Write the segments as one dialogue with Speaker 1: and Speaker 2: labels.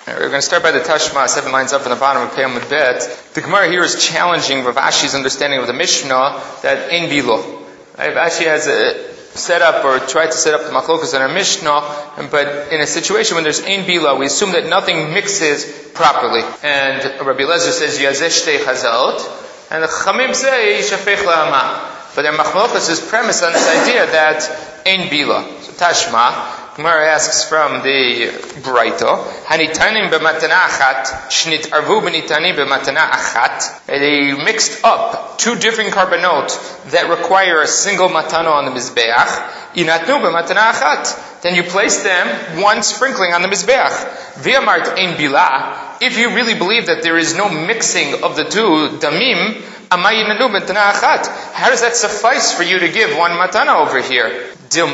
Speaker 1: We're going to start by the Tashma, 7 lines up in the bottom of Peyamud Bet. The Gemara here is challenging Rav Ashi's understanding of the Mishnah that Ein Bilo. Rav Ashi has set up or tried to set up the Machlokas in our Mishnah, but in a situation when there's Ein Bilo, we assume that nothing mixes properly. And Rabbi Eliezer says, Yazeh Shtei Chazalot, and the Chamim say, Shafech La'ama. But their Machlokas is premised on this idea that Ein Bilo. So Tashma, Gemara asks from the Braito, Hanitanim b'matana achat, shnit arvu b'nitanim b'matana achat. They mixed up two different carbonot that require a single matana on the mizbeach. Inatnu b'matana achat. Then you place them one sprinkling on the mizbeach. V'amart ein bila. If you really believe that there is no mixing of the two damim, amayinanu b'matana achat. How does that suffice for you to give one matana over here?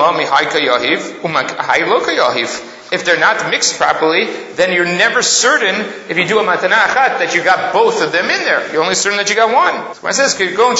Speaker 1: If they're not mixed properly, then you're never certain, if you do a matana achat, that you got both of them in there. You're only certain that you got one. So when it says,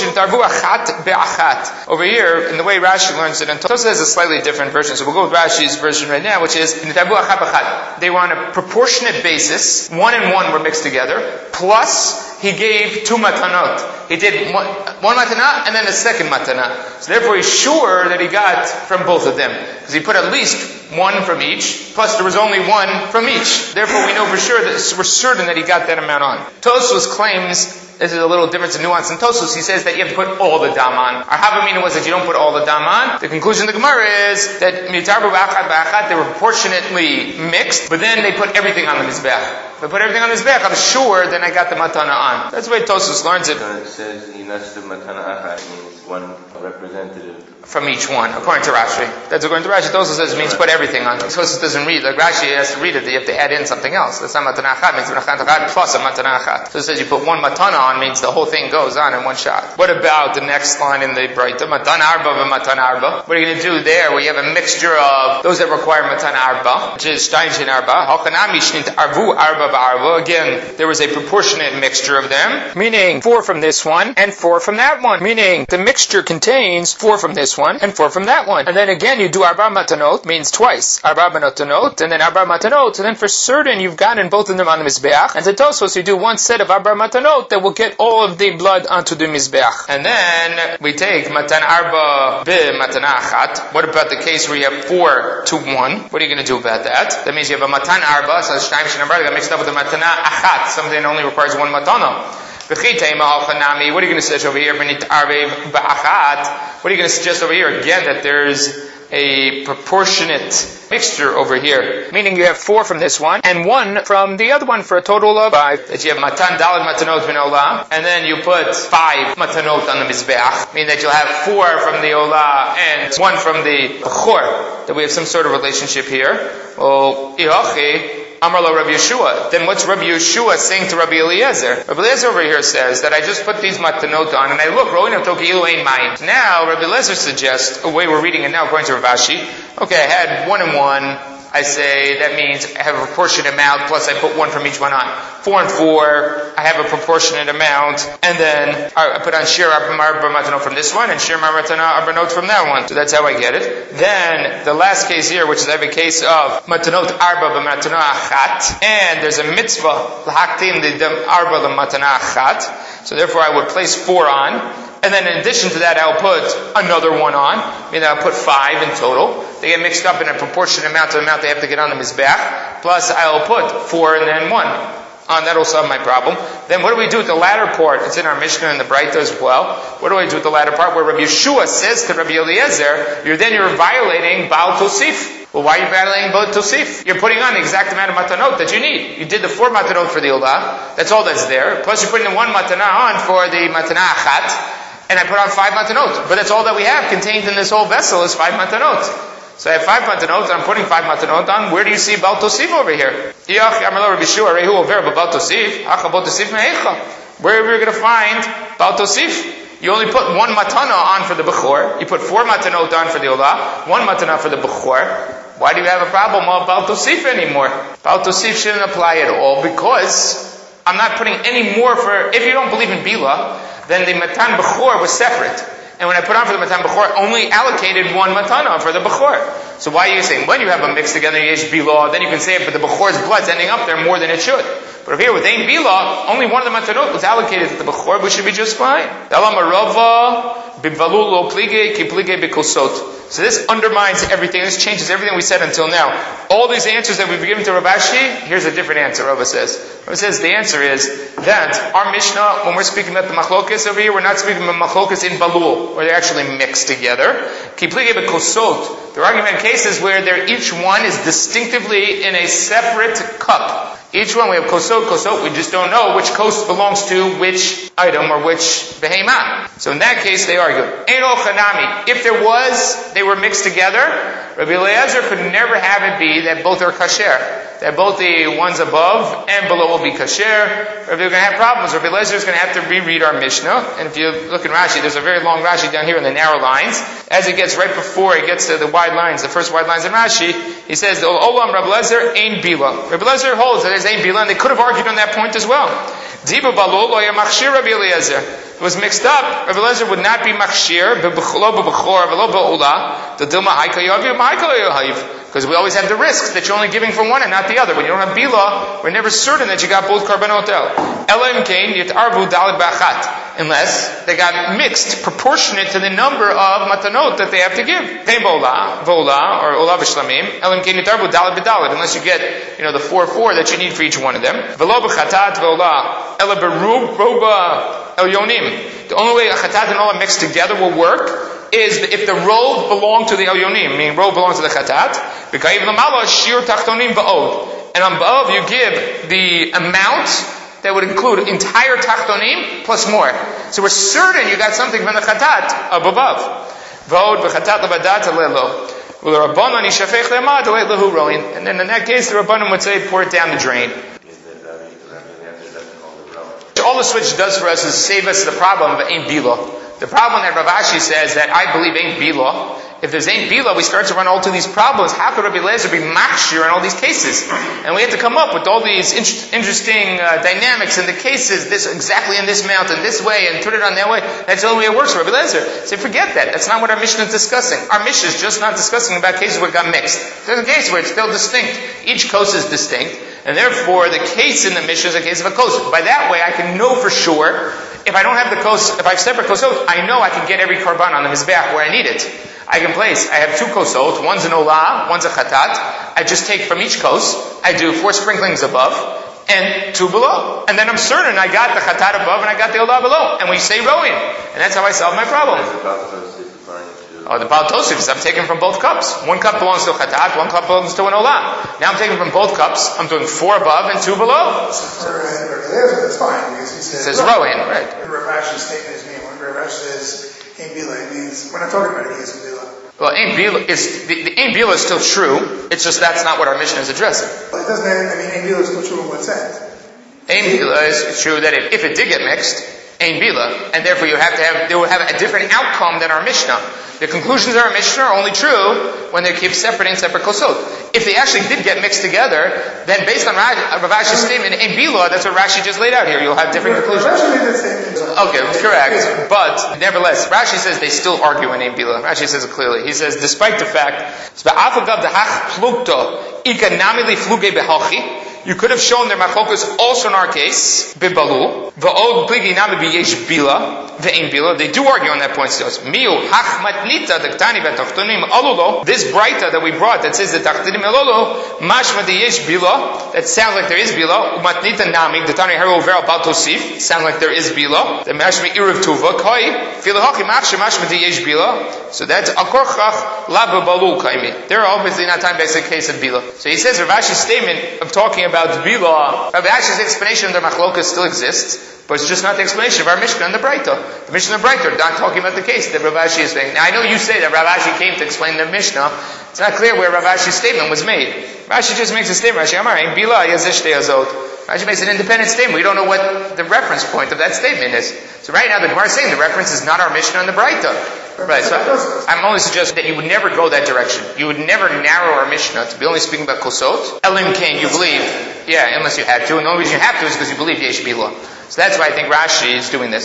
Speaker 1: over here, in the way Rashi learns it, and Tosafos has a slightly different version, so we'll go with Rashi's version right now, which is, they were on a proportionate basis, 1 and 1 were mixed together, plus he gave 2 matanot. He did one matana and then a second matana. So therefore he's sure that he got from both of them. Because he put at least one from each, plus there was only one from each. Therefore we know for sure that we're certain that he got that amount on. Tosfos claims, this is a little difference in nuance in Tosfos, he says that you have to put all the dam on. Our Havamina was that you don't put all the dam on. The conclusion of the Gemara is that mitarbu ba'achat, they were proportionately mixed, but then they put everything on the mizbeach. If I put everything on the mizbeach, I'm sure then I got the matana on. That's the way Tosfos learns it.
Speaker 2: It says Yinastu matana achat means one representative
Speaker 1: from each one, according to Rashi. That's according to Rashi. Tosfos says it means put everything on. Tosfos doesn't read like Rashi has to read it. That you have to add in something else. That's not matana achat. Means matana achat plus a matana achat. So it says you put one matana on means the whole thing goes on in one shot. What about the next line in the Braita? Matana arba v'matana arba. What are you going to do there where you have a mixture of those that require matana arba, which is steinshin arba, halkanami shnit arvu arba ba'arba. Again, there was a proportionate mixture of them, meaning 4 from this one and 4 from that one. Meaning the mixture contains 4 from this one and 4 from that one. And then again you do arba matanot, means twice. Arba matanot and then arba matanot. And then for certain you've gotten both of them on the mizbeach. And to Tosfos you do one set of arba matanot that will get all of the blood onto the mizbeach. And then we take matan arba bi matana achat. What about the case where you have 4 to 1? What are you going to do about that? That means you have a matan arba, so shtaim shin arba got mixed up with the matana achat, something that only requires one matana. What are you going to suggest over here? What are you going to suggest over here? Again, that there's a proportionate mixture over here. Meaning you have 4 from this one and 1 from the other one for a total of 5. That you have matan dalad matanot min olah, and then you put 5 matanot on the mizbeach. Meaning that you'll have 4 from the olah and 1 from the bechor. That we have some sort of relationship here. Oh, Amarlo Rabbi Yeshua. Then what's Rabbi Yeshua saying to Rabbi Eliezer? Rabbi Eliezer over here says that I just put these matanot on and I look, now Rabbi Eliezer suggests, a way we're reading it now according to Rav Ashi, okay, I had 1 and 1, I say that means I have a proportionate amount, plus I put 1 from each one on. 4 and 4, I have a proportionate amount, and then I put on shir arba matanot from this one, and shir arba not from that one. So that's how I get it. Then, the last case here, which is I have a case of matanot arba b'matana achat, and there's a mitzvah, l'haktim the arba l'matana achat, so therefore I would place 4 on, and then in addition to that, I'll put another 1 on, meaning I'll put 5 in total. They get mixed up in a proportionate amount to the amount they have to get on the mizbeach. Plus, I'll put 4 and then 1 on. That'll solve my problem. Then what do we do with the latter part? It's in our Mishnah and the Braita as well. What do I do with the latter part? Where Rabbi Yeshua says to Rabbi Eliezer, you're violating Baal Tosif. Well, why are you violating Baal Tosif? You're putting on the exact amount of matanot that you need. You did the 4 matanot for the olah. That's all that's there. Plus, you're putting the 1 matana on for the matana achat. And I put on 5 matanot. But that's all that we have contained in this whole vessel is 5 matanot. So I have 5 matanot, and I'm putting 5 matanot on. Where do you see Baal Tosif over here? Where are we going to find Baal Tosif? You only put 1 matana on for the bechor. You put 4 matanot on for the olah, 1 matana for the bechor. Why do you have a problem of Baal Tosif anymore? Baal Tosif shouldn't apply at all because I'm not putting any more for, if you don't believe in Bila, then the matan bechor was separate. And when I put on for the Matan Bechor, I only allocated one Matana for the Bechor. So why are you saying, when you have them mixed together, Yesh Bila, then you can say it, but the Bechor's blood's ending up there more than it should. But over here with Ein Bila, only one of the Matanot was allocated to the Bechor, which should be just fine. So this undermines everything. This changes everything we said until now. All these answers that we've given to Rav Ashi, here's a different answer, Rava says. Rava says the answer is that our Mishnah, when we're speaking about the Machlokes over here, we're not speaking about Machlokes in Balul, where they're actually mixed together. There are argument cases where each one is distinctively in a separate cup. Each one we have kosot, we just don't know which kos belongs to which item or which behemah. So in that case, they argue. Eino chanami. If they were mixed together, Rabbi Eliezer could never have it be that both are kasher. That both the ones above and below will be kasher. If they're going to have problems, Rabbi Eliezer is going to have to reread our Mishnah. And if you look in Rashi, there's a very long Rashi down here in the narrow lines. As it gets right before it gets to the wide lines, the first wide lines in Rashi, he says, Olam Rabbi Eliezer ein bila. Rabbi Eliezer holds that there's ein bila, and they could have argued on that point as well. Diba balol lo yamachshir Rabbi Eliezer. It was mixed up. Rabbi Eliezer would not be machshir, lo b'bechor, lo b'olah, the dilma haika yaviv, haika yaviv. Because we always have the risks that you're only giving from one and not the other. When you don't have bila, we're never certain that you got both karbanot el. Elam kain yitarvu daled ba'achat. Unless they got mixed, proportionate to the number of matanot that they have to give. Kain b'olah, or olah v'shlamim. Elam kain yitarvu daled b'daled. Unless you get, the 4 that you need for each one of them. V'lo b'chatat v'olah. Ela b'rub roba el yonim. The only way a chatat and olah mixed together will work is if the robe belonged to the Elyonim, meaning robe belongs to the Chatat, and on Ba'ov you give the amount that would include entire Tachtonim plus more. So we're certain you got something from the Chatat up above. And then in that case the Rabbanim would say pour it down the drain. All the switch does for us is save us the problem of Ein Bila. The problem that Rav Ashi says that I believe ain't bila. If there's ain't bila, we start to run all to these problems. How could Rabbi Eliezer be machshir in all these cases? And we have to come up with all these interesting dynamics in the cases. This exactly in this mount and this way, and put it on that way. That's the only way it works for Rabbi Eliezer. So forget that. That's not what our Mishnah is discussing. Our Mishnah is just not discussing about cases where it got mixed. There's a case where it's still distinct. Each kos is distinct, and therefore the case in the Mishnah is a case of a kos. By that way, I can know for sure. If I don't have the kos, if I have separate kosot, I know I can get every karban on the mizbeach where I need it. I can place. I have 2 kosot. One's an olah, one's a chatat. I just take from each kos. I do 4 sprinklings above and 2 below, and then I'm certain I got the chatat above and I got the olah below. And we say rowing, and that's how I solve my problem. The Baal Tosif is I'm taking from both cups. 1 cup belongs to a chatat, 1 cup belongs to an olah. Now I'm taking from both cups. I'm doing 4 above and 2 below.
Speaker 3: That's fine. Because he
Speaker 1: says rowing, right?
Speaker 3: Rav Ashi's statement is mean. When Rav Ashi says Ein Bila, it means we're not talking about it. He is Ein Bila.
Speaker 1: Well, Ein Bila is the Ein Bila is still true. It's just that's not what our Mishnah is addressing.
Speaker 3: Well, it doesn't. Ein Bila is still true in what sense?
Speaker 1: Ein Bila is true that if it did get mixed, Ein Bila, and therefore they would have a different outcome than our Mishnah. The conclusions of our Mishnah are only true when they keep separate kosot. If they actually did get mixed together, then based on Rav Ashi's statement, Ein Bila, that's what Rashi just laid out here. You'll have different conclusions. Okay, correct. But nevertheless, Rashi says they still argue in Ein Bila. Rashi says it clearly. He says, despite the fact, you could have shown their machlokas also in our case, bibalu, v'od pligi nami b'yesh bila, v'ein bila. They do argue on that point still. Miu hachmatnita d'ktani v'tachtonim alulo. This braita that we brought that says the tachtonim alulo, mashma d'yesh bila, that sounds like there is bila. Umatnita nami, d'tani hero vera bal tosif, sounds like there is bila. The mashma irav tuva, koi, filahachi mashma d'yesh bila. So that's akorchach la b'balu kaimi. They're obviously not time based case of bila. So he says Rav Ashi's statement of talking about bila, Rav Ashi's explanation of the machlokas still exists, but it's just not the explanation of our Mishnah and the Braita. The Mishnah and the Braita are not talking about the case that Rav Ashi is saying. Now I know you say that Rav Ashi came to explain the Mishnah. It's not clear where Rav Ashi's statement was made. Rashi just makes a statement. Rashi Amar, "Ein bila yazish azot." Rashi makes an independent statement. We don't know what the reference point of that statement is. So right now the Gemara is saying the reference is not our Mishnah and the Braita. Right, so I'm only suggesting that you would never go that direction. You would never narrow our Mishnah to be only speaking about kosot. Elim kain, you believe, unless you had to. And the only reason you have to is because you believe yesh bila. So that's why I think Rashi is doing this.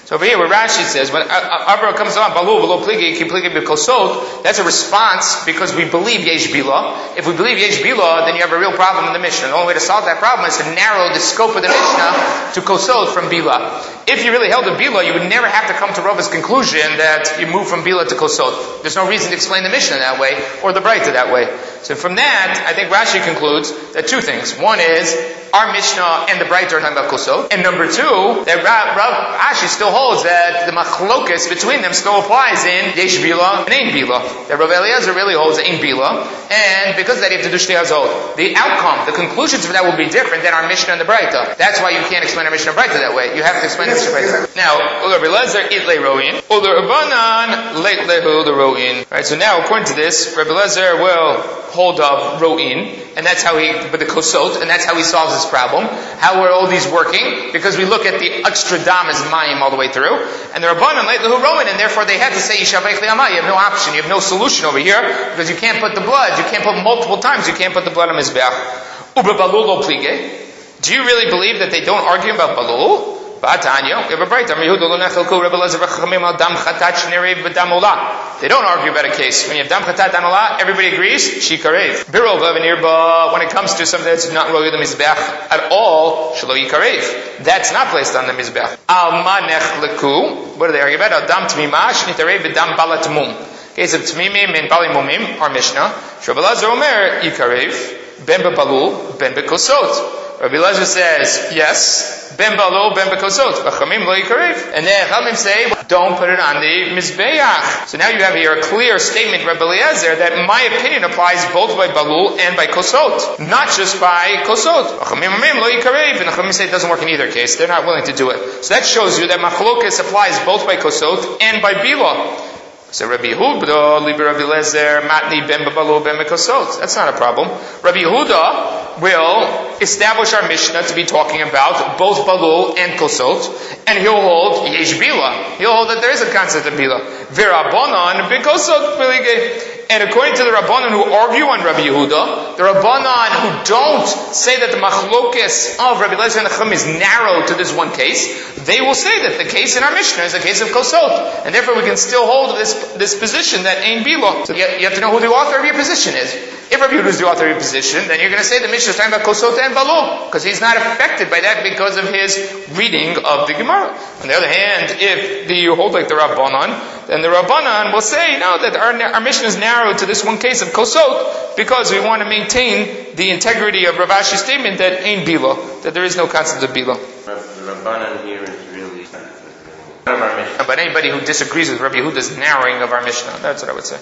Speaker 1: So over here, where Rashi says, when Avra comes along, Balu, Balu, Pligi, Ki Pligi, B'Kosot, that's a response because we believe Yesh Bila. If we believe Yesh Bila, then you have a real problem in the Mishnah. The only way to solve that problem is to narrow the scope of the Mishnah to Kosot from Bila. If you really held a Bila, you would never have to come to Rava's conclusion that you move from Bila to Kosot. There's no reason to explain the Mishnah that way, or the Braita that way. So from that, I think Rashi concludes that two things. One is, our Mishnah and the Braita are talking about Kosot. And number two, that Rashi still holds that the machlokas between them still applies in Yesh Bila and Ein Bila. That Rav Eliezer really holds Ein Bila. And because of that, you have to do Shtei Hazot. The outcome, the conclusions for that will be different than our Mishnah and the Braita. That's why you can't explain our Mishnah and Braita that way. You have to explain the Mishnah and Braita. Now, Rav Eliezer itle roin, Ular Rabbanan leit lehu the roin. Right, so now according to this, Rav Eliezer will hold up roin, and that's how with the Kosot, and that's how he solves this problem. How are all these working? Because we look at the extra dam as mayim all the way through, and the Rabbanan leit lehu roin, and therefore they had to say Yishavech li'amah. You have no option, you have no solution over here, because you can't put the blood, you can't put multiple times, you can't put the blood on Mizbeach. Uber balul lo plige. Do you really believe that they don't argue about balul? They don't argue about a case. When you have dam chatat dan olah, everybody agrees, she karev. Birov nearby, when it comes to something that's not royal the mizbeach at all, shelo yikarev. That's not placed on the mizbeach. Al manech leku. What do they argue about? Al dam tmimash nitarev b'dam balatmum. Case of tmimim and balimumim, our Mishnah. Rabbi Elazar omer yikarev ben bepalul ben bekosot. Rabbi Elazar says yes, ben balul ben bekosot. Chachamim lo yikarev. And then Chachamim say don't put it on the mizbeach. So now you have here a clear statement, Rabbi Eliezer, that my opinion applies both by balul and by kosot, not just by kosot. Chachamim lo yikarev, and Chachamim say it doesn't work in either case. They're not willing to do it. So that shows you that machlokas applies both by kosot and by bila. So Rabbi Yehuda, Liber Rabbi Eliezer, Matni ben Babalu ben Mekosot. That's not a problem. Rabbi Yehuda will establish our Mishnah to be talking about both Balul and Kosot, and he'll hold Yesh Bila. He'll hold that there is a concept of Bila. V'Rabbanan ben Kosot Bilige. And according to the Rabbanan who argue on Rabbi Yehuda, the Rabbanan who don't say that the machlokes of Rabbi Eliezer and the Chum is narrow to this one case, they will say that the case in our Mishnah is a case of Kosot. And therefore we can still hold this position that Ein Bila. So you have to know who the author of your position is. If Rabbi Yehuda is the author of your position, then you're going to say the Mishnah is talking about Kosot and Balul, because he's not affected by that because of his reading of the Gemara. On the other hand, if you hold like the Rabbanan, then the Rabbanan will say, no, that our Mishnah is narrow to this one case of Kosot, because we want to maintain the integrity of Rav Ashi's statement that Ein Bila, that there is no concept of Bila.
Speaker 2: The Rabbanan here is really
Speaker 1: of our Mishnah. But anybody who disagrees with Rabbi Yehuda's narrowing of our Mishnah, that's what I would say.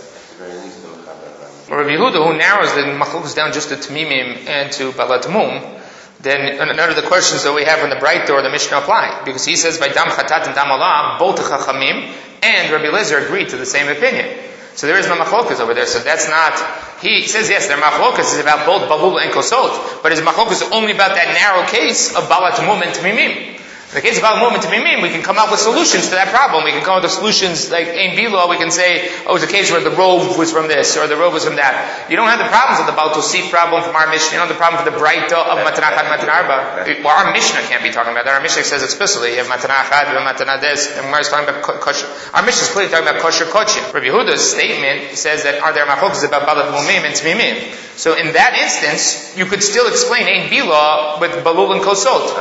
Speaker 1: Rabbi Yehuda, who narrows the machlokes down just to Tmimim and to Balat Mum, then none of the questions that we have in the Braita or the Mishnah apply. Because he says by Dam Chatat and Dam Olah, both Chachamim and Rabbi Eliezer agreed to the same opinion. So there is no machlokas over there. So that's not, he says yes, their machlokas is about both Balul and Kosot, but his machlokas is only about that narrow case of Balat Mum and Tmimim. In the case of Balat Mum and Tmimim, we can come up with solutions to that problem. We can come up with solutions like Ein Bila, we can say, oh, it's a case where the robe was from this, or the robe was from that. You don't have the problems of the Baal Tosif problem from our Mishnah. You don't have the problem with the Braita of Matanah Chad, Matanah Arba. Well, our Mishnah can't be talking about that. Our Mishnah says explicitly, you have Matanah Chad, Matanah Des, and we're talking about kosher. Our Mishnah is clearly talking about kosher kochim. Rabbi Yehuda's statement says that are there machlokas about Balat Mumim and Tmimim. So in that instance, you could still explain Ein Bila with Balul and Kosot.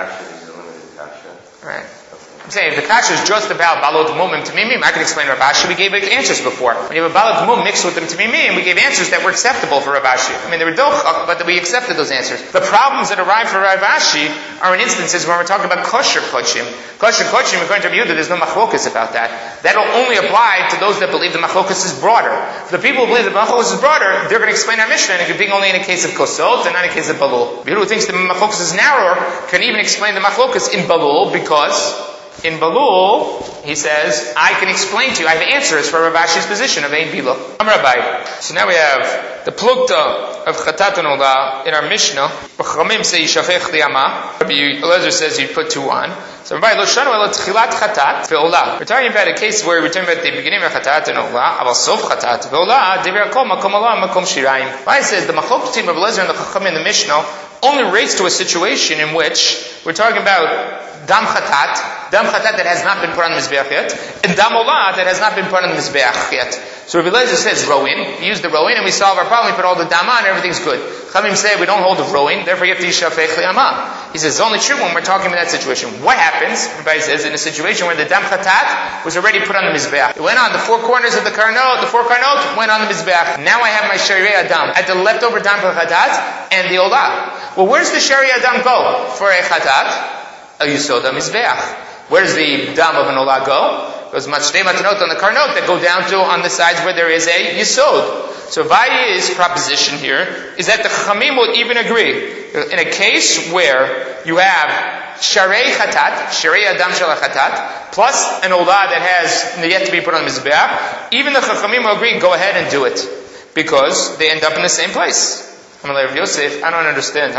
Speaker 1: Right. I'm saying if the kasha is just about Balot Mum and Tmimim, I can explain Rav Ashi. We gave answers before. When you have a Balot Mum mixed with the Tmimim, we gave answers that were acceptable for Rav Ashi. I mean, they were dochak, but we accepted those answers. The problems that arrive for Rav Ashi are in instances when we're talking about kosher kochim. Kosher kochim, according to Rabbi Yehuda, there's no machlokas about that. That'll only apply to those that believe the machlokas is broader. For the people who believe the machlokas is broader, they're going to explain our Mishnah, and it could be only in a case of kosot and not in a case of balul. Rabbi Yehuda thinks the machlokas is narrower, can even explain the machlokas in balul, because in Balul, he says, I can explain to you, I have answers for Rav Ashi's position of Ein Bila. Rabbi. So now we have the plukta of Chatat and Olah in our Mishnah. Chachamim say Yishafech Li'amah. Rabbi Eliezer says you put two on. So Rabbi Lo Shanu Elo Tchilat Chatat Ve'Olah. We're talking about a case where we're talking about the beginning of Chatat and Olah, Aval Sof Chatat Ve'Olah, Dever Kol Makom Olah Makom Shirayim. Why it says the machlok between Rabbi Eliezer and the Chachamim in the Mishnah only relates to a situation in which we're talking about dam chatat that has not been put on the mizbeach yet, and dam olah that has not been put on the mizbeach yet. So Rabbi Eliezer says roin. We use the roin and we solve our problem. We put all the dam on, everything's good. Chamim say we don't hold the roin, therefore you have to yishafech li'amah. He says it's only true when we're talking about that situation. What happens? Rabbi says in a situation where the dam chatat was already put on the mizbeach. It went on the four corners of the karnot. The four karnot went on the mizbeach. Now I have my sharei adam at the leftover dam chatat and the olah. Well, where's the sharei adam go for a chatat? A yisod mizbeach. Where does the dam of an olah go? It goes matznei matanot on the karnot that go down to on the sides where there is a yisod. So Vayi's proposition here is that the Chachamim would even agree. In a case where you have sharei adam shel chatat, plus an olah that has yet to be put on the mizbeach, even the Chachamim will agree, go ahead and do it. Because they end up in the same place. I'm like, Rav Yosef, I don't understand.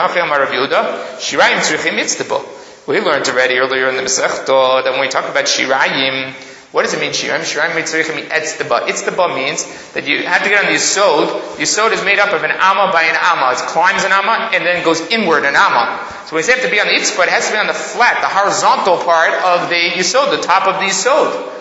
Speaker 1: We learned already earlier in the Masechta that when we talk about Shirayim, what does it mean, Shirayim? Shirayim mitzrichim etzteba. Etzteba means that you have to get on the Yisod. The Yisod is made up of an Amma by an Amma. It climbs an Amma and then goes inward an Amma. So when you say have to be on the Itzteba, it has to be on the flat, the horizontal part of the Yisod, the top of the Yisod.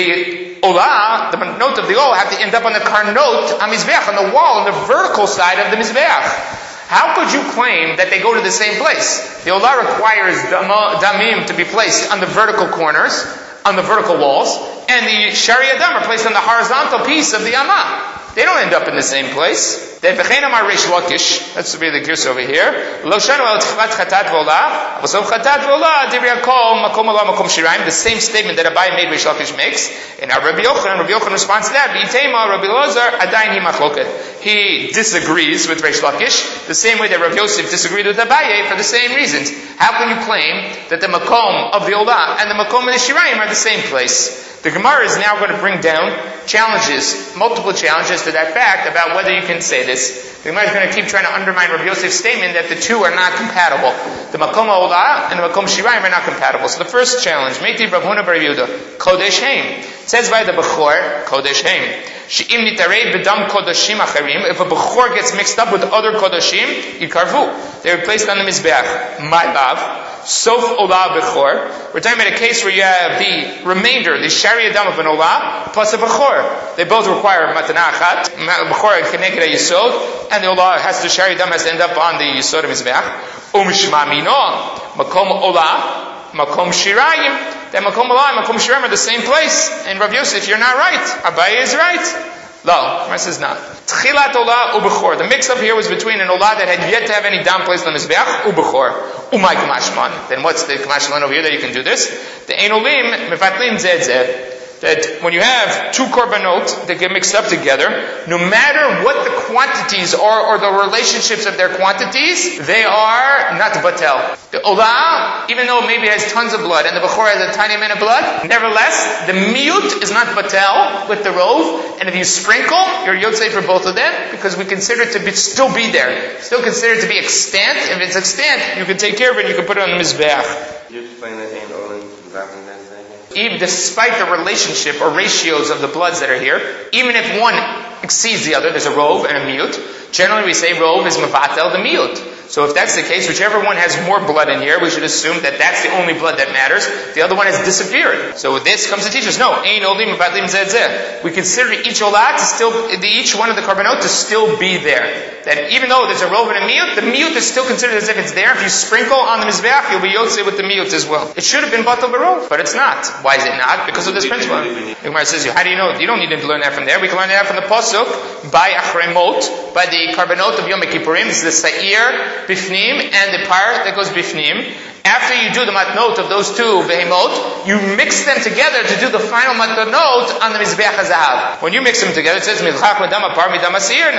Speaker 1: The Olah, the note of the Olah, have to end up on the Karnot, on Mizbeach, on the wall, on the vertical side of the Mizbeach. How could you claim that they go to the same place? The Olah requires damim to be placed on the vertical corners, on the vertical walls, and the Sharei Adam are placed on the horizontal piece of the Amah. They don't end up in the same place. Then v'chein amar Reish Lakish. That's to be the gears over here. Lo shanu el tchilat chatat v'olah, v'sof chatat v'olah divrei hakol makom olah makom shirayim. The same statement that Abai made, Reish Lakish makes. And Rabbi Yochanan responds to that. V'itema Rabbi Elazar adayin hi machloket. He disagrees with Reish Lakish the same way that Rabbi Yosef disagreed with Abaye for the same reasons. How can you claim that the makom of the olah and the makom of the shirayim are the same place? The Gemara is now going to bring down challenges, multiple challenges to that fact about whether you can say this. The Gemara is going to keep trying to undermine Rabbi Yosef's statement that the two are not compatible. The Makom Olah and the Makom Shirayim are not compatible. So the first challenge, Meiti Rav Huna bar Yehuda, Kodesh Heim. It says by the Bechor, Kodesh Heim. She'im nitarei b'dam kodashim acharim. If a Bechor gets mixed up with other Kodashim, yikarvu. They are placed on the Mizbeach. My Bav. Sof Olah Bechor. We're talking about a case where you have the remainder, the Sharei Adam of an Olah, plus a Bechor. They both require Matana Achat. Bechor Keneged HaYisod, and the Olah has to, Sharei Adam has to end up on the Yisod of Mizbeach. Umishma Mino, Makom Olah, Makom Shirayim. That Makom Olah and Makom Shirayim are the same place. And Rav Yosef, you're not right. Abaye is right. No, Rav is not. Tchilat Olah u'Bechor. The mix-up here was between an Olah that had yet to have any dam placed on the Mizbeach, u'Bechor. Umay Kamashman. Then what's the Kamashman over here that you can do this? The Ein Olim, Mevatlim Zed. That when you have two korbanot that get mixed up together, no matter what the quantities are or the relationships of their quantities, they are not batel. The olah, even though maybe it has tons of blood and the bechor has a tiny amount of blood, nevertheless, the miyut is not batel with the rov, and if you sprinkle, you're yotzei for both of them, because we consider it to still be there. Still consider it to be extant. If it's extant, you can take care of it and you can put it on the mizbeach.
Speaker 2: Can you explain that Ein Olim exactly that?
Speaker 1: Even despite the relationship or ratios of the bloods that are here, even if one exceeds the other, there's a rov and a miyut. Generally we say rov is mevatel the miyut. So if that's the case, whichever one has more blood in here, we should assume that that's the only blood that matters. The other one has disappeared. So this comes to teach us, no, ein olim mevatlim zed zeh. We consider each olah to still, each one of the korbanot to still be there. That even though there's a rov and a miyut, the miyut is still considered as if it's there. If you sprinkle on the mizbeach, you'll be yotzei with the miyut as well. It should have been batal barov, but it's not. Why is it not? Because of this principle. The Gemara says, how do you know? You don't need to learn that from there. We can learn that from the pasuk by achremot, by the korbanot of Yom Kippurim. This is the sa'ir bifnim and the par that goes bifnim. After you do the matnot of those two behemot, you mix them together to do the final matnot on the mizbeach hazahav. When you mix them together, it says milchach medam apar midam asir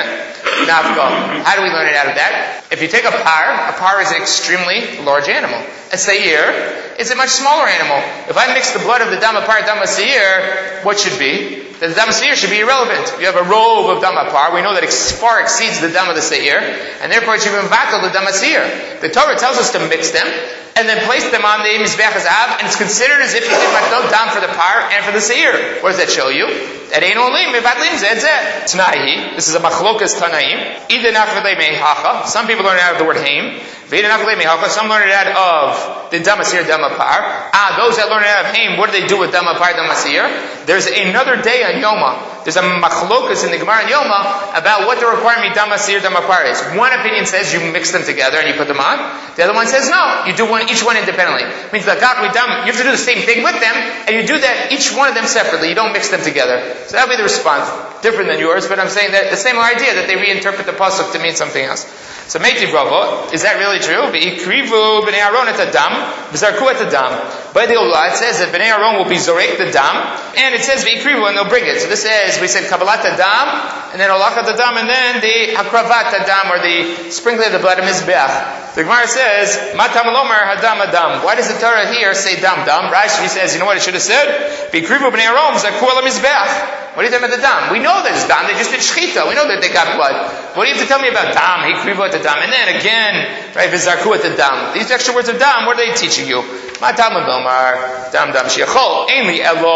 Speaker 1: nafka. How do we learn it out of that? If you take a par is an extremely large animal. A seir is a much smaller animal. If I mix the blood of the dam apar dam asir, what should be? The dam asir should be irrelevant. You have a rove of dam apar. We know that it far exceeds the dam of the seir, and therefore it should be vatal the dam asir. The Torah tells us to mix them and then place them on the mizbeach hazahav, and it's considered as if you did matnot dam for the par and for the seir. What does that show you? That ain't only mevatlim zed zed. Tanahi. This is a machlokas tanaim. Ida nachvele mehacha. Some people learn it out of the word haim. V'ida nachvele mehacha. Some learn it out of the damasir damapar. Those that learn it out of haim, what do they do with damapar damasir? There's another day on Yoma. There's a machlokas in the Gemara and Yoma about what the requirement damasir damapar is. One opinion says you mix them together and you put them on. The other one says no, you do each one independently. It means you have to do the same thing with them, and you do that each one of them separately. You don't mix them together. So that'll be the response. Different than yours, but I'm saying that the same idea that they reinterpret the pasuk to mean something else. So Meitiv Rava, is that really true? V'ikrivu b'nei Aaron et adam, v'zarku et adam. By the Olah, it says that b'nei Aaron will be zorek the dam, and it says v'ikrivu and they'll bring it. So this says, we said kabbalat adam, and then olachat adam, and then the hakravat adam, or the sprinkling of the blood of Mizbeach. The Gemara says, matam lomer hadam adam. Why does the Torah here say dam dam? Rashi says, you know what it should have said? V'ikrivu b'nei Aaron, v'zarku el Mizbeach. What do you tell me about the dam? We know there's dam, they just did shchita. We know that they got blood. What do you have to tell me about dam? Hikrivu at the dam. And then again, right, v'zarku at the dam. These extra words of dam, what are they teaching you? Ma talmud lomar, dam dam shiachol, ainli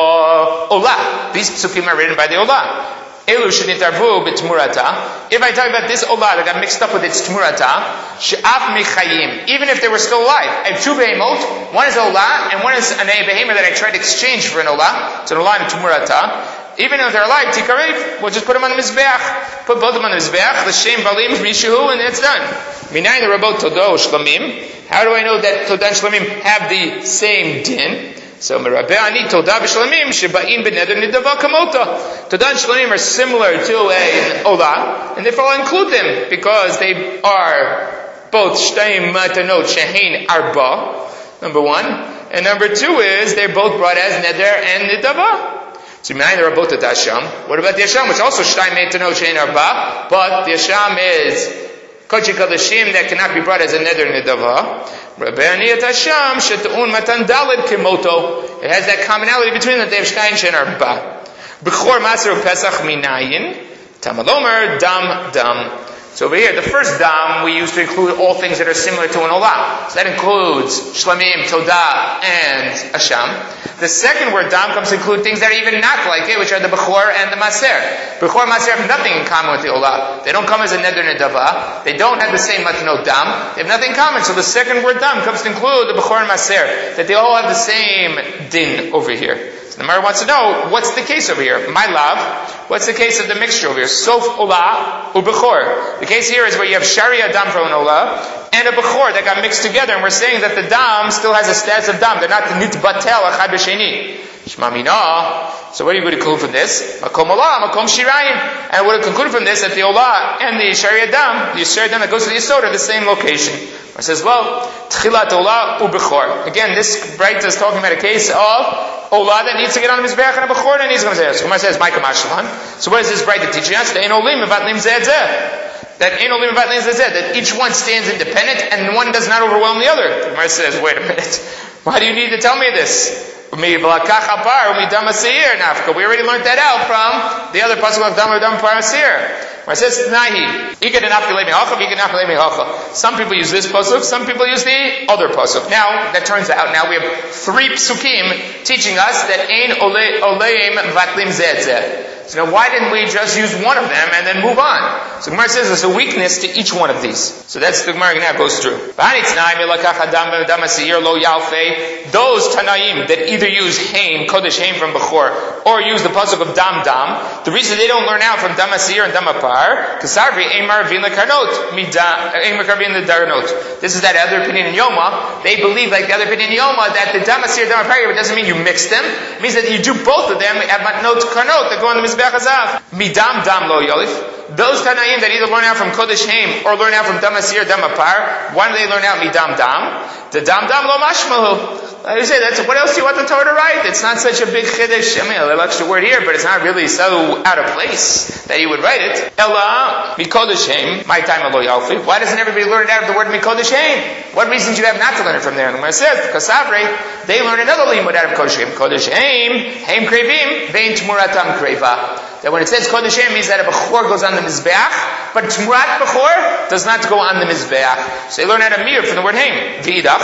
Speaker 1: elo olah. These psukim are written by the olah. Elu shenitarvu b'tmurata. If I talk about this olah that got mixed up with its tmurata, she'af mechayim, even if they were still alive. I have two behemot, one is olah, and one is an behemah that I tried to exchange for an olah. It's an olah and tmurata. Even if they're alive, tikarev, we'll just put them on the mizbeach. Put both of them on the mizbeach, the shem balim, mishuhu, and it's done. Minayin the rabot todah shlamim. How do I know that todah and shlamim have the same din? So merabeh ani todah v'shlamim shebain b'neder nidava kamota. Todah and shlamim are similar to an olah, and therefore I'll include them because they are both shtayim matanot shehein arba. Number one, and number two is they're both brought as neder and nidava. So what about the Asham, which also shtayim metanot shein arba, but the Asham is kodesh kodeshim that cannot be brought as a neder nidava. Rabbeinu Asham shetuun matan daled kimoto. It has that commonality between them. They have shtayim shein arba. B'chor maser pesach minayin tamalomer dam dam. So over here, the first dam we use to include all things that are similar to an olah. So that includes shlamim, todah, and asham. The second word dam comes to include things that are even not like it, which are the bechor and the maser. Bechor and maser have nothing in common with the olah. They don't come as a neder nedava. They don't have the same matnot dam. They have nothing in common. So the second word dam comes to include the bechor and maser, that they all have the same din over here. The Gemara wants to know, what's the case over here? My love, what's the case of the mixture over here? Sof olah u-bechor. The case here is where you have shari adam for an olah and a bechor that got mixed together, and we're saying that the dam still has a status of dam. They're not the nitbatel achad b'sheni. Shma mina. So what do you conclude from this? Makom olah, makom shirayim. And what do you conclude from this? That the olah and the shari adam, the shari adam that goes to the yisod, are the same location. It says, well, tchilat olah u-bechor. Again, this bright is talking about a case of olah that needs to get on the mizbeach and a bechor that needs to go on the mizbeach. So Gemara says, Ma'ika Mashlan. So what is this bright teaching us? That ein olim mevatlim zeh zeh. That each one stands independent and one does not overwhelm the other. The Gemara says, wait a minute. Why do you need to tell me this? We already learned that out from the other pasuk of Dam Dam Parasir. Where it says Nahi. Some people use this pasuk, some people use the other pasuk. Now, that turns out, now we have three psukim teaching us that Ein Oleim Vatlim Zed Zed. So now why didn't we just use one of them and then move on? So Gemara says there's a weakness to each one of these. So that's the Gemara now goes through. Those Tanaim that either use Haim, Kodesh Haim from Bechor, or use the pasuk of Dam Dam, the reason they don't learn out from Damasir and Damapar, Kasarvi Eimar Vin Lekarnot, Eimar Vin Lekarnot. This is that other opinion in Yoma. They believe, like the other opinion in Yoma, that the Damasir and Damapar, it doesn't mean you mix them. It means that you do both of them at Matnot Karnot that go on the Midam dam lo yolif. Those Tanaim that either learn out from Kodesh Haim or learn out from Damasir Damapar, why do they learn out midam dam? The dam dam lo mashmahu. I say that's what else do you want the Torah to write? It's not such a big chiddush. I mean, a little extra word here, but it's not really so out of place that you would write it. Ella mikodesh Haim, my time lo yalfi. Why doesn't everybody learn it out of the word mikodesh Haim? What reasons do you have not to learn it from there? And when I said kasavre, they learn another limud out of Kodesh Haim. Kodesh Haim, Haim krevim, vein tmuratam kreva. That when it says Kodesh Haim means that a Bechor goes on the Mizbeach, but Tmurat Bechor does not go on the Mizbeach. So they learn how to mir from the word Haim. V'idach.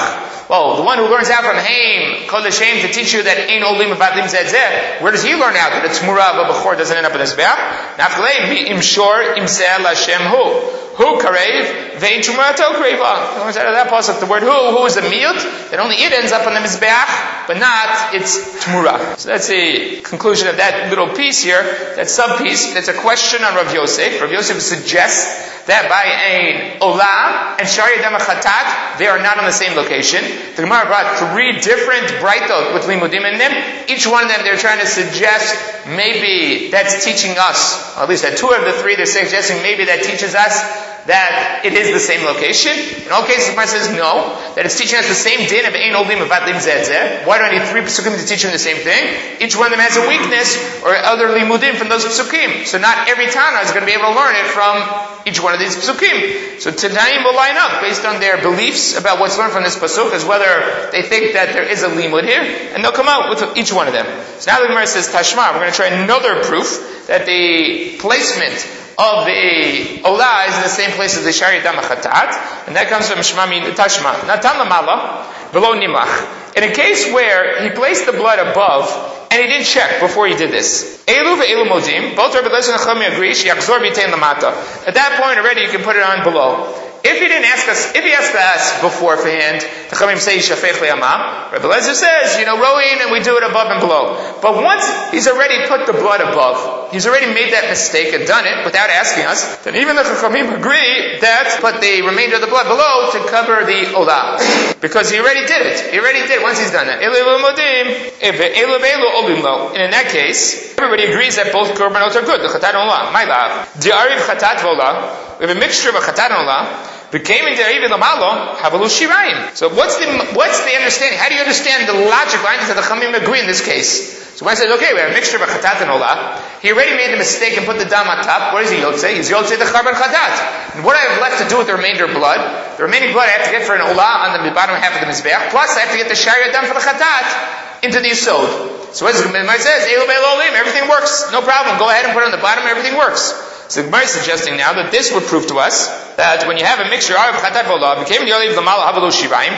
Speaker 1: Well, the one who learns out from Haim, Kodesh Haim, to teach you that Ein Olim Avadim Zedzeh, where does he learn out that the Tzmura of a Bechor doesn't end up in the Mizbeach? Nafkalei, mi imshor imseh Lashem hu. Who karev? Vein Tzmurato kareva. He learns out of that pasuk the word who is a miyut, that only it ends up on the Mizbeach, but not its Tzmura. So that's the conclusion of that little piece here, that sub-piece. That's a question on Rav Yosef. Rav Yosef suggests that by Ein Olam and Shari Adam Chatat, they are not on the same location. The Gemara brought 3 different brightot with limudim in them. Each one of them, they're trying to suggest maybe that's teaching us, or at least at 2 of the 3, they're suggesting maybe that teaches us that it is the same location. In all cases, the Gemara says no, that it's teaching us the same din of Ein Olim Avat Lim Zedzeh. Why do I need 3 psukim to teach them the same thing? Each one of them has a weakness or other limudim from those psukim. So not every Tana is going to be able to learn it from each one of these psukim. So Tanaim will line up based on their beliefs about what's learned from this pasuk, as whether they think that there is a limud here, and they'll come out with each one of them. So now the Gemara says Tashma. We're going to try another proof that the placement of the Olah is in the same place as the Shari Adam Chatat, and that comes from Shmami Tashma. Natan Lamala, below Nimach. In a case where he placed the blood above, and he didn't check before he did this. Elu ve'elu modim, both Rabbi Eliezer and Chachamim agree, she'achzor b'tein lamata. At that point already you can put it on below. If he asked us beforehand, the Chachamim say shafech le'amam. Rabbi Eliezer says, rowing and we do it above and below. But once he's already put the blood above, he's already made that mistake and done it without asking us, then even the Chachamim agree that put the remainder of the blood below to cover the Olah. Because he already did it. He already did it once he's done it. And in that case, everybody agrees that both korbanot are good. The chatat and olah. My love. Di'ariv chatat v'olah. We have a mixture of a chatat and olah. Became in Di'ariv l'malo, havalu shirayim. So what's the understanding? How do you understand the logic behind this that the Chachamim agree in this case? So when I said, okay, we have a mixture of a chatat and olah, he already made the mistake and put the dam on top. What is he yotzei? He's yotzei the karban chatat. And what I have left to do with the remainder of blood? The remaining blood I have to get for an olah on the bottom half of the mizbeach, plus I have to get the shari dam for the chatat into the yisod. So as the Gemara says, everything works, no problem. Go ahead and put it on the bottom, everything works. So the Gemara is suggesting now that this would prove to us that when you have a mixture of chatat v'olah, became yoliv l'mal havalu shirayim,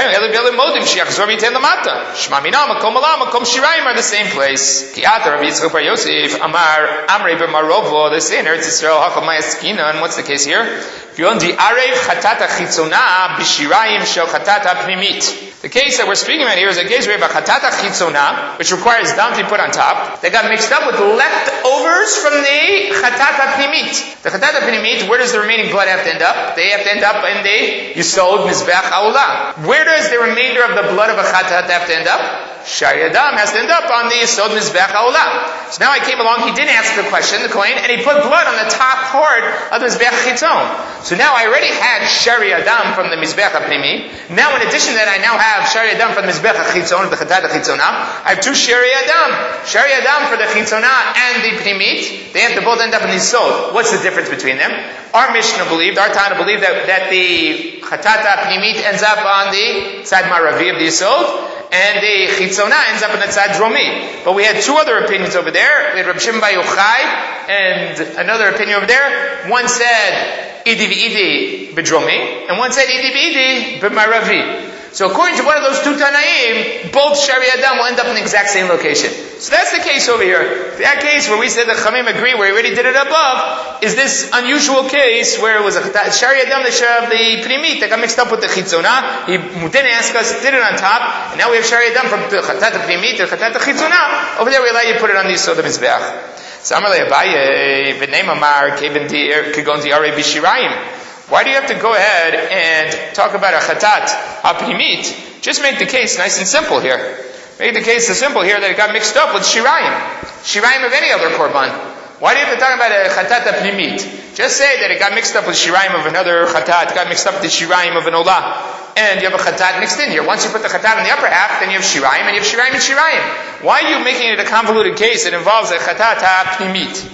Speaker 1: modim she'achzor b'tein lamata. Shema mina makom olah makom shirayim are the same place. Ki ata Rabbi Yitzchak bar Yosef amar amrei b'marovo. They say in Eretz Yisrael hakol mayaskina. And what's the case here? Yon di arev chatat chitzona b'shirayim shel chatat pnimit. The case that we're speaking about here is a case where we have a chatata chitzona, which requires dam to be put on top, that got mixed up with leftovers from the chatata pnimit. The chatata pnimit, where does the remaining blood have to end up? They have to end up in the yisod mizbeach ha'olah. Where does the remainder of the blood of a chatat have to end up? Shari Adam has to end up on the yisod mizbeach ha'olah. So now I came along, he didn't ask the question, the kohen, and he put blood on the top part of the mizbeach chitzon. So now I already had Shari Adam from the mizbeach pnimi. Now in addition to that, I now have Shari Adam from the Mizbech HaChitzon, the Chatat HaChitzonah. I have 2 Shari Adam. Shari Adam for the Chitzonah and the Pnimit. They have to both end up in the Yisod. What's the difference between them? Our Mishnah believed, our Tana believed that the Chatat HaPnimit ends up on the Tzad Maravi of the Yisod, and the Chitzonah ends up in the Tzad Dromi. But we had 2 other opinions over there. We had Reb Shimon bar Yochai and another opinion over there. One said Idi v'Idi b'Dromi, and one said Idi v'Idi b'Maravi. So according to one of those 2 Tanaim, both Shari Adam will end up in the exact same location. So that's the case over here. That case where we said that Chachamim agree, where he already did it above, is this unusual case where it was a Shari Adam, the Pnimit, that got mixed up with the Chitzonah. He didn't ask us, did it on top, and now we have Shari Adam from the Chatat Pnimit to the Chatat Chitzonah. Over there we allow you to put it on the Yisod of Mizbeach. So Amar le'Abaye, v'neim amar, kegon di'arei b'shirayim. Why do you have to go ahead and talk about a chatat ha'pnimit? Just make the case nice and simple here. Make the case so simple here that it got mixed up with shirayim. Shirayim of any other korban. Why do you have to talk about a chatat ha'pnimit? Just say that it got mixed up with shirayim of another chatat, got mixed up with the shirayim of an olah. And you have a chatat mixed in here. Once you put the chatat in the upper half, then you have shirayim, and you have shirayim and shirayim. Why are you making it a convoluted case that involves a chatat ha'pnimit?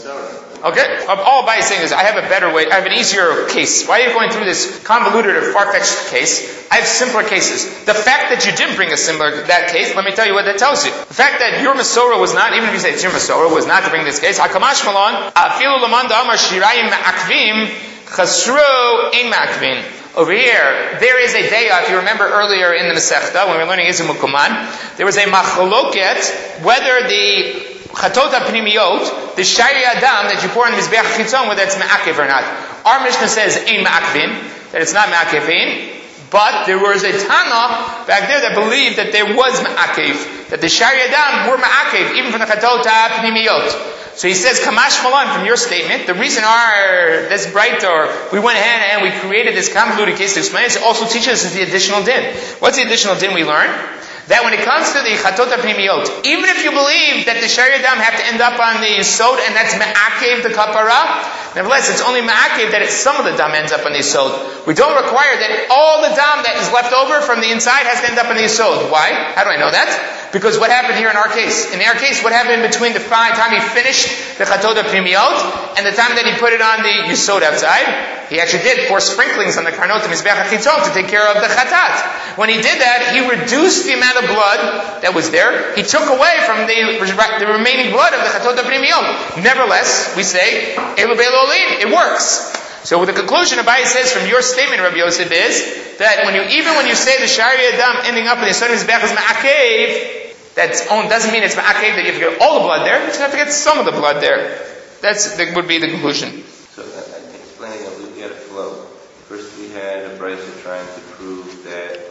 Speaker 1: Okay? All by saying is, I have a better way, I have an easier case. Why are you going through this convoluted or far-fetched case? I have simpler cases. The fact that you didn't bring a similar, that case, let me tell you what that tells you. The fact that your Masorah was not, even if you say it's your Masorah, was not to bring this case, HaKamash Malon, Afilu Lamanda Amar Shirayim Ma'akvim, Chasru Ein Ma'akvim. Over here, there is a deya, if you remember earlier in the Masechta, when we were learning Izu Mukuman, there was a machloket, whether the chatot ha'pnimiyot, the shari adam that you pour on the mizbeach chitzon, whether it's ma'akev or not. Our Mishnah says, ein ma'akvin, that it's not ma'akevin, but there was a Tana back there that believed that there was ma'akev, that the shari adam were ma'akev, even from the chatot ha'pnimiyot. So he says, Kamash Malan, from your statement, the reason this brighter, we went ahead and we created this convoluted case to explain it, also teaches us the additional din. What's the additional din we learn? That when it comes to the chatot ha'pnimiyot, even if you believe that the shari adam have to end up on the yisod, and that's ma'akev the kapara, nevertheless, it's only ma'akev that some of the dam ends up on the yisod. We don't require that all the dam that is left over from the inside has to end up on the yisod. Why? How do I know that? Because what happened here in our case? In our case, what happened between the time he finished the chatot ha'pnimiyot and the time that he put it on the yisod outside? He actually did pour sprinklings on the karnot mizbeach hachitzon to take care of the chatat. When he did that, he reduced the amount of blood that was there. He took away from the remaining blood of the chatot ha'pnimiyot. Nevertheless, we say, elu be'elu olin, it works. So with the conclusion, Abaye says from your statement, Rabbi Yosef, is that when you say the shari adam ending up in the yisod mizbeach is ma'akev, that doesn't mean it's ma'akev that you have to get all the blood there, but you have to get some of the blood there. That would be the conclusion.
Speaker 2: So explaining a little bit of flow. First we had a brisa trying to prove that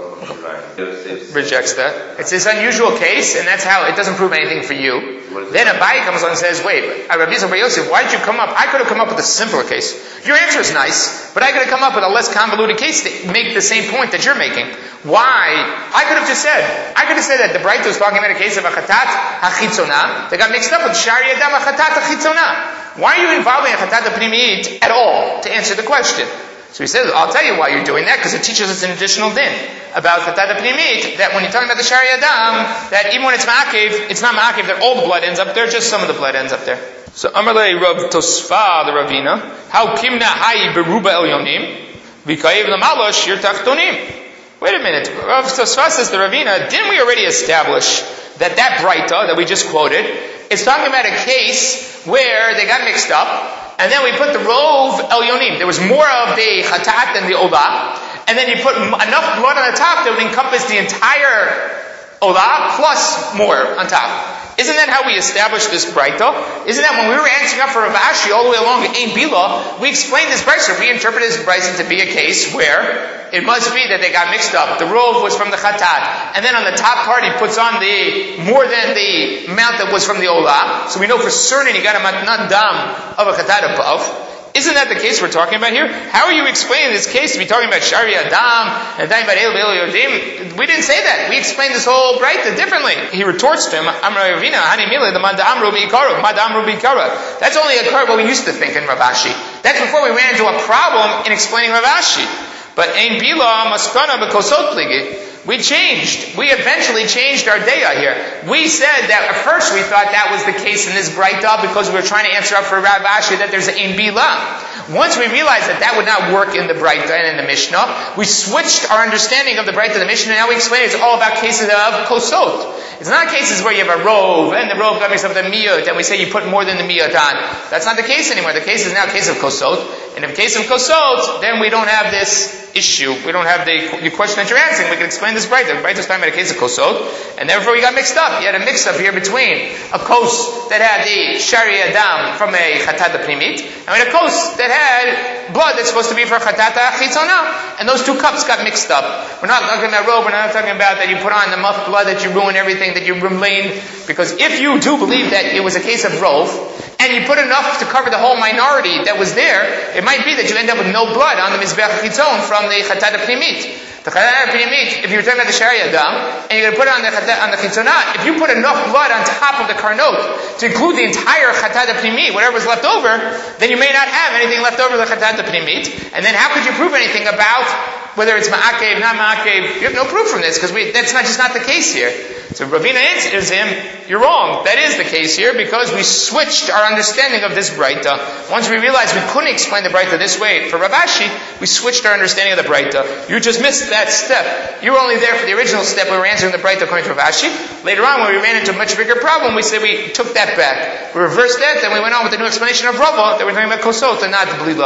Speaker 1: rejects that. It's this unusual case, and that's how it doesn't prove anything for you. Then Abaye comes along and says, wait, Rabbi Yosef, why did you come up? I could have come up with a simpler case. Your answer is nice, but I could have come up with a less convoluted case to make the same point that you're making. Why? I could have said that the Braita was talking about a case of a chatat hachitzona that got mixed up with shari adam a chatat hachitzona. Why are you involving a chatat ha'pnimiyit at all to answer the question? So he says, I'll tell you why you're doing that, because it teaches us an additional din about chatat ha'pnimiyit, that when you're talking about the shari adam, that even when it's ma'akev, it's not ma'akev that all the blood ends up there, just some of the blood ends up there. So Amarle Rav Tosfa, the Ravina, how kimna hayi beruba elyonim, v'kayev l'malosh yir tachtonim. Wait a minute, Rav Tosfa says the Ravina, didn't we already establish that Braita that we just quoted is talking about a case where they got mixed up, and then we put the rov elyonim. There was more of the chatat than the olah, and then you put enough blood on the top that would encompass the entire olah plus more on top. Isn't that how we established this Braita? Isn't that when we were answering up for Rav Ashi all the way along in Ein Bila, we explained this Braita. We interpreted this Braita to be a case where it must be that they got mixed up. The rov was from the chatat, and then on the top part he puts on the more than the amount that was from the olah. So we know for certain he got a matnat dam of a chatat above. Isn't that the case we're talking about here? How are you explaining this case to be talking about shari adam and talking about el yodim? We didn't say that. We explained this whole Braita differently. He retorts to him, Amra Ravina, Hani Mila, the Mada Amru B'ikara. That's only occurred what we used to think in Rav Ashi. That's before we ran into a problem in explaining Rav Ashi. But Ein Bila Maskana B'kosot Pligi. We eventually changed our daya here. We said that at first we thought that was the case in this Braita because we were trying to answer up for Rav Ashi that there's an Ein Bila. Once we realized that would not work in the Braita and in the Mishnah, we switched our understanding of the Braita and the Mishnah, and now we explain it's all about cases of kosot. It's not cases where you have a rov, and the rov got mixed up with the miyot, and we say you put more than the miyot on. That's not the case anymore. The case is now a case of kosot. And in the case of kosot, then we don't have this issue. We don't have the question that you're answering. We can explain this Braita. The Braita is talking about a case of kosot, and therefore we got mixed up. You had a mix-up here between a kos that had the shari adam from a chatat pnimit, and a kos that had blood that's supposed to be for chatat chitzona. And those two cups got mixed up. We're not talking about robe. We're not talking about that you put on enough blood that you ruin everything, that you remain. Because if you do believe that it was a case of rove, and you put enough to cover the whole minority that was there, it might be that you end up with no blood on the mizbeach chitzon from the chatat pnimit. The chatat pnimit, if you're talking about the shari adam, and you're going to put it on the chitzonah, if you put enough blood on top of the karnot to include the entire chatat pnimit, whatever's left over, then you may not have anything left over the chatat pnimit. And then how could you prove anything about whether it's ma'akev, not ma'akev? You have no proof from this, because that's just not the case here. So Ravina answers him, you're wrong. That is the case here, because we switched our understanding of this Braita. Once we realized we couldn't explain the Braita this way for Rav Ashi, we switched our understanding of the Braita. You just missed that step. You were only there for the original step. We were answering the Braita according to Rav Ashi. Later on, when we ran into a much bigger problem, we said we took that back. We reversed that, then we went on with the new explanation of Rava, that we're talking about Kosot and not the Blila.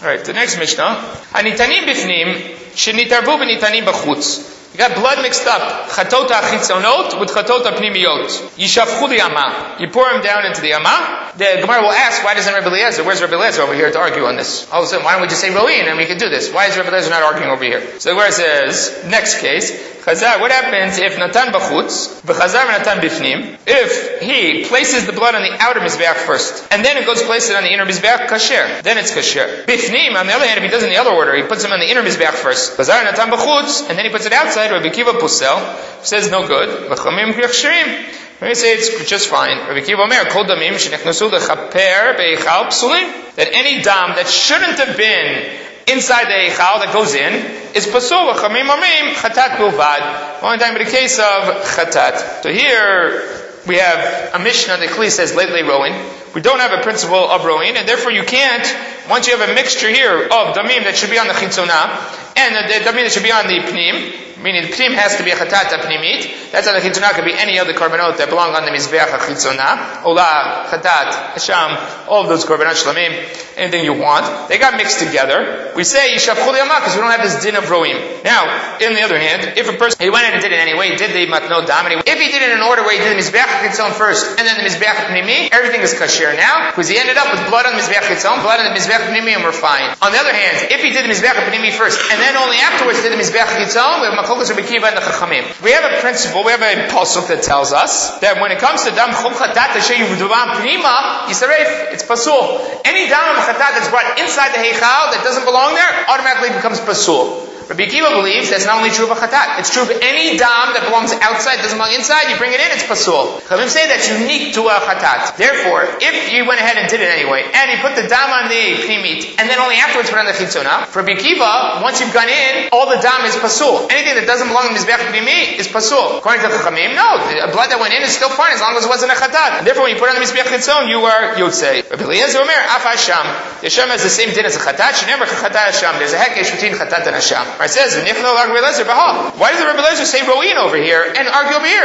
Speaker 1: Alright, the next Mishnah. Hanitanim bifnim, shenitarvu b'nitanim b'chutz. You got blood mixed up. Chatota achitzonot with chatota pnimiyot. Yishafchu liyama. You pour them down into the yama. The Gemara will ask, why doesn't Rabbi Eliezer, where's Rabbi Eliezer over here to argue on this? All of a sudden, why don't we just say ro'in and we can do this? Why is Rabbi Eliezer not arguing over here? So the Gemara says, next case, Chazar, what happens if Natan b'chutz, v'chazar v'natan bifnim, if he places the blood on the outer mizbeach first, and then it goes to place it on the inner mizbeach, kasher, then it's kasher. Bifnim, on the other hand, if he does it in the other order, he puts them on the inner mizbeach first, chazar natan b'chutz, and then he puts it outside, Rabbi Kiva Pusel says no good, v'chamim k'yachshirim. Let me say it's just fine. Rabbi Kiva Omer, kol damim shenichnasu lechaper be'eichal psulim, that any dam that shouldn't have been inside the eichal that goes in is pasul. Chamim omrim chatat bilvad. Only time in the case of chatat. So here we have a Mishnah that clearly says lately rowing. We don't have a principle of rowing, and therefore you can't. Once you have a mixture here of damim that should be on the chitzonah and the damim that should be on the pnim, meaning the pnim has to be a chatat pnimit. That's on the chitzonah. Could be any other korbanot that belong on the mizbeach chitzonah, olah, chatat, hasham, all of those korbanot shlamim, anything you want. They got mixed together. We say yishafchu liyama because we don't have this din of roim. Now, on the other hand, if a person he went in and did it anyway, he did the matno dam, and if he did it in order where he did the mizbeach chitzon first and then the mizbeach pnimi, everything is kasher now because he ended up with blood on the mizbeach chitzon, blood on the mizbeach pnimi, and we're fine. On the other hand, if he did the mizbeach pnimi first and then only afterwards did the mizbeach chitzon, we have machokas Rabbi Kiva and the chachamim. We have a principle, we have a pasuk that tells us that when it comes to dam chum chatat asher yuduvam pnima yisaref, it's pasul. Any dam of chatat that's brought inside the heichal that doesn't belong there automatically becomes pasul. Rabbi Kiva believes that's not only true of a chatat, it's true of any dam that belongs outside, doesn't belong inside, you bring it in, it's pasul. Chachamim say that's unique to a chatat. Therefore, if he went ahead and did it anyway, and he put the dam on the pnimit, and then only afterwards put on the chitzonah, for Rabbi Kiva, once you've gone in, all the dam is pasul. Anything that doesn't belong in the mizbeach pnimi is pasul. According to Chachamim, no, the blood that went in is still fine as long as it wasn't a chatat. And therefore, when you put on the mizbeach chitzon, you are yotzei. Rabbi Eliezer Omer, af hasham. The hasham has the same din as a chatat. She never chatat hasham. There's a hekesh between chatat and hasham. It says, why does the Rabbi Eliezer say ro'in over here and argue over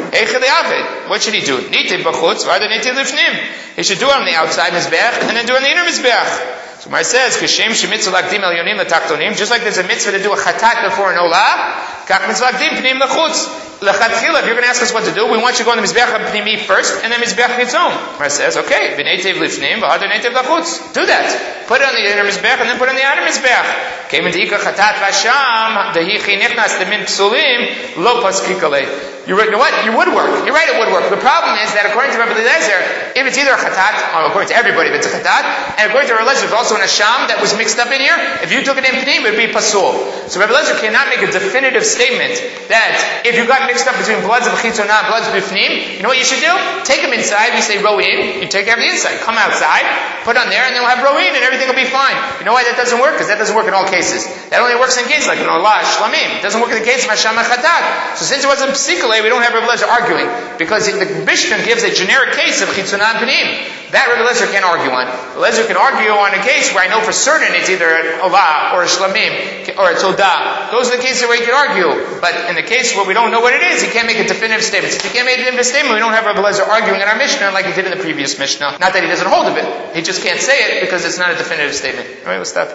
Speaker 1: here? What should he do? Nitiv b'chutz, rather nitiv lifnim. He should do it on the outside mizbeach and then do it on the inner mizbeach. So Mar says, "Kishem shemitzvah lakdim elyonim letachtonim." Just like there's a mitzvah to do a chatat before an olah, kach mitzvah lakdim pnim lechutz. Lechatchila, if you're going to ask us what to do, we want you to go on the mizbeach pnimi first and then mizbeach chitzon. Mar says, "Okay, v'netiv lifnim, v'hadar netiv lechutz." Do that. Put it on the inner mizbeach and then put it on the outer mizbeach. Came into ikar chatat v'asham dehichi nichnas demin psulim lo paskikale. You know what? You would work. You're right, it would work. The problem is that according to Rabbi Eliezer, if it's either a chatat, or according to everybody, if it's a chatat, and according to Rabbi Eliezer, it's also an asham that was mixed up in here, if you took it in pnim, it would be pasul. So Rabbi Eliezer cannot make a definitive statement that if you got mixed up between bloods of chitzonah and bloods of bifnim, you know what you should do? Take them inside, we say ro'in, you take care of the inside. Come outside, put on there, and then we'll have ro'in, and everything will be fine. You know why that doesn't work? Because that doesn't work in all cases. That only works in cases like an olah, shlamim. It doesn't work in the case of asham and chatat. So since it wasn't psikale, we don't have Rabbi Eliezer arguing, because the Mishnah gives a generic case of chitzonah and pnim. That Rabbi Eliezer can't argue on. Rabbi Eliezer can argue on a case where I know for certain it's either an olah or a shlamim or a todah. Those are the cases where he can argue. But in the case where we don't know what it is, he can't make a definitive statement. If he can't make a definitive statement, we don't have Rabbi Eliezer arguing in our Mishnah like he did in the previous Mishnah. Not that he doesn't hold of it. He just can't say it because it's not a definitive statement. All right, we'll stop.